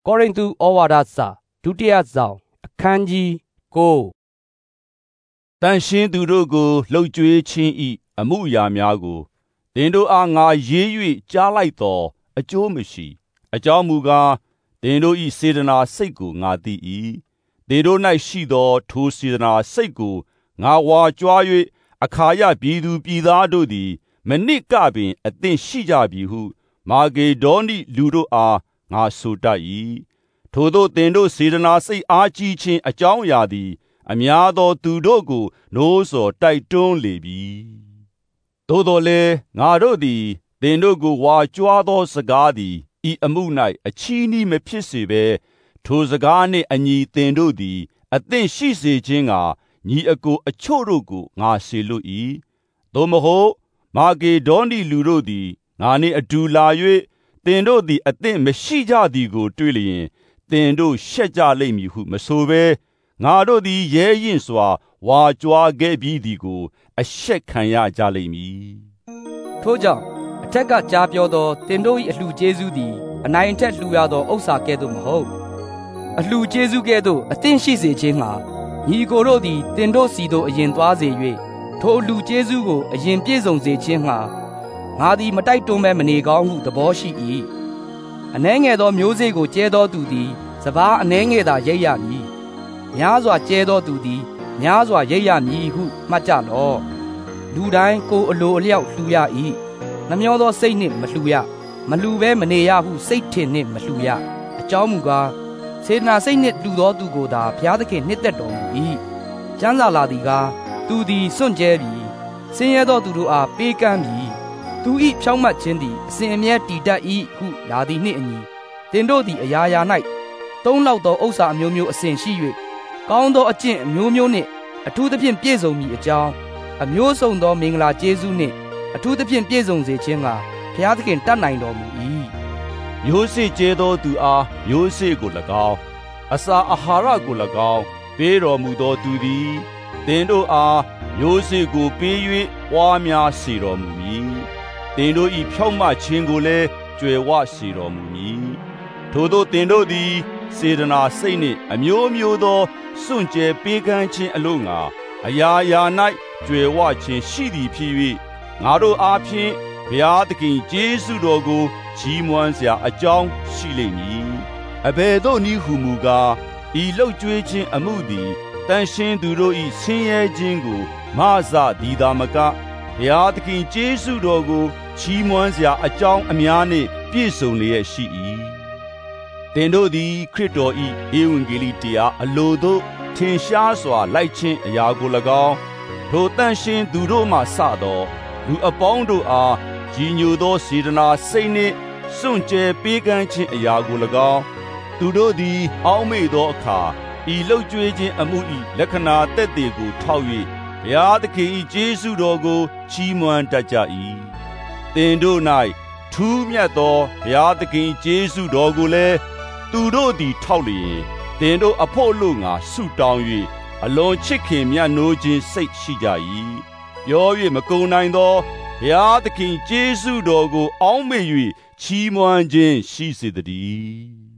ကောရိန္သုဩဝါဒစာဒုတိယဆောင်အခန်းကြီး9 တန်ရှင်းသူတို့ကိုလှုပ်ကြွေးခြင်းဤအမှုအရာများကိုသင်တို့အားငါရေး၍ကြားလိုက်သောအကျိုးမရှိအကြောင်းမူကားသင်တို့ဤစေတနာစိတ်ကိုငါသိ၏သင်တို့၌ရှိသောထိုစေတနာစိတ်ကိုငါဝါကြွား၍အခါယပြည်သူပြည်သားတို့သည်မနစ်ကပင်အသင့်ရှိကြပြီဟုမာဂေဒေါနိလူတို့အားငါဆိုတတ်၏ထို့သောသင်တို့စေတနာစိတ်အားကြီးခြင်းအကြောင်းအရာသည်အများသောသူတို့ကိုနိုးစော်တိုက်တွန်းလေပြီသို့တော်လည်းငါတို့သည်သင်တို့ကိုဝါကြွားသောစကားသည်ဤအမှု၌အချီးနှီးမဖြစ်စေဘဲထိုစကားနှင့်အညီသင်တို့သည်အသင့်ရှိစေခြင်းကညီအကိုအချို့တို့ကိုငါစေလွတ်၏သို့မဟုတ်မာဂေဒေါနိလူတို့သည်ငါနှင့်အတူလာ၍သင်တို့သည်အသင့်မရှိကြသည်ကိုတွေ့လျင်သင်တို့ရှက်ကြလိမ့်မည်ဟုမဆိုဘဲငါတို့သည်ရဲရင့်စွာဝါကြွားခဲ့ပြီးသည်ကိုအရှက်ခံရကြလိမ့်မည်ထို့ကြောင့်အထက်ကကြားပြောသောသင်တို့၏အလှကျေးဇူးသည်အနိုင်အထက်လှူရသောဥစ္စာကဲ့သို့မဟုတ်အလှကျေးဇူးကဲ့သို့အသင့်ရှိစေခြင်းမှာညီကိုတို့သည်သင်တို့စီသို့အရင်သွားစေ၍ထိုအလှကျေးဇူးကိုအရင်ပြည့်စုံစေခြင်းမှာငါသည်မတိုက်တွန်းဘဲမနေကောင်းဟုသဘောရှိ၏အနှဲငယ်သောမျိုးစေ့ကိုကျဲသောသူသည်စပါးအနှဲငယ်သာရိပ်ရမည်များစွာကျဲသောသူသည်များစွာရိပ်ရမည်ဟုမှတ်ကြလော့လူတိုင်းကိုအလိုအလျောက်လှူရ၏နှမျောသောစိတ်နှင့်မလှူရမလှူဘဲမနေရဟုစိတ်ထင်နှင့်မလှူရအကြောင်းမူကားစေတနာစိတ်နှင့်လှူသောသူကိုသာဘုရားသခင်နှစ်သက်တော်မူ၏ကျမ်းစာလာသည်ကားသူသည်စွန့်ကြဲပြီဆင်းရဲသောသူတို့အားပေးကမ်းပြီသူ၏ဖြောင့်မတ်ခြင်းသည်အစဉ်အမြဲတည်တတ်၏ဟုလာသည်နှင့်အညီသင်တို့သည်အရာရာ၌သုံးလောက်သောဥစ္စာအမျိုးမျိုးအစဉ်ရှိ၍ကောင်းသောအကျင့်အမျိုးမျိုးနှင့်အထူးသဖြင့်ပြည့်စုံမည်အကြောင်းအမျိုးစုံသောမင်္ဂလာကျေးဇူးနှင့်အထူးသဖြင့်ပြည့်စုံစေခြင်းကဘုရားသခင်တတ်နိုင်တော်မူ၏မျိုးစေ့ကျဲသောသူအားမျိုးစေ့ကို၎င်းအစာအာဟာရကို၎င်းပေးတော်မူသောသူသည်သင်တို့အားမျိုးစေ့ကိုပေး၍ပွားများစေတော်မူမည်သင်တို့၏ဖြောင့်မတ်ခြင်းကိုလည်းကြွယ်ဝစေတော်မူမည်ထို့သောသင်တို့သည်စေတနာစိတ်နှင့်အမျိုးမျိုးသောစွန့်ကြဲပေးကမ်းခြင်းအလို့ငါအရာရာ၌ကြွယ်ဝခြင်းရှိသည်ဖြစ်၍ငါတို့အားဖြင့်ဘုရားသခင်ကျေးဇူးတော်ကိုချီးမွမ်းစရာအကြောင်းရှိလိမ့်မည်အဘယ်သို့နည်းဟုမူကားဤလှုပ်ကြွေးခြင်းအမှုသည်တန်ရှင်းသူတို့၏ဆင်းရဲခြင်းကိုမဆသည်သာမကဘုရားသခင်ကျေးဇူးတော်ကိုချီးမွမ်းစရာအကြောင်းအများနှင့်ပြည့်စုံလျက်ရှိ၏သင်တို့သည်ခရစ်တော်၏ဧဝံဂေလိတရားအလိုသို့ထင်ရှားစွာလိုက်ခြင်းအရာကို၎င်းထိုတန်ရှင်းသူတို့မှစသောလူအပေါင်းတို့အားကြီးညိုသောစေတနာစိတ်နှင့်စွန့်ကြဲပေးကမ်းခြင်းအရာကို၎င်းသူတို့သည်အောက်မေ့သောအခါဤလှုပ်ကြွေးခြင်းအမှု၏လက္ခဏာသက်သေကိုထောက်၍ဘုရားသခင်၏ကျေးဇူးတော်ကိုချီးမွမ်းတတ်ကြ၏သင်တို့၌ထူးမြတ်သောဘုရားသခင်ကျေးဇူးတော်ကိုလည်းသူတို့သည်ထောက်လျင်သင်တို့အဖို့လို့ငါဆုတောင်း၍အလွန်ချစ်ခင်မြတ်နိုးခြင်းစိတ်ရှိကြ၏ပြော၍မကုန်နိုင်သောဘုရားသခင်ကျေးဇူးတော်ကိုအောက်မေ့၍ချီးမွမ်းခြင်းရှိစေတည်း